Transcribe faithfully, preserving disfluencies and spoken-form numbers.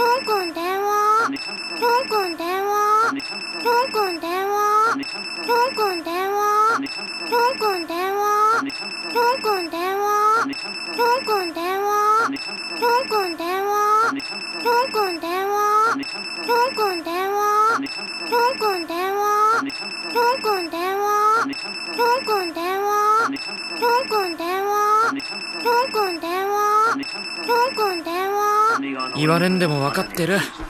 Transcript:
ンくん電話。ヒョンくん電話。ヒョンくん電話。ヒョンくん電話。ヒョンくん電話。ヒョンくん電話。ヒョンくん電話。ヒョンくん電話。ヒョンくん電話。ヒョンくん電話。ヒョンくん電話。ヒョンくん電話。ヒョンくん電話。ヒョンくん電話。ヒョンくん電話。ヒョンくん電話。 言われんでも分かってる。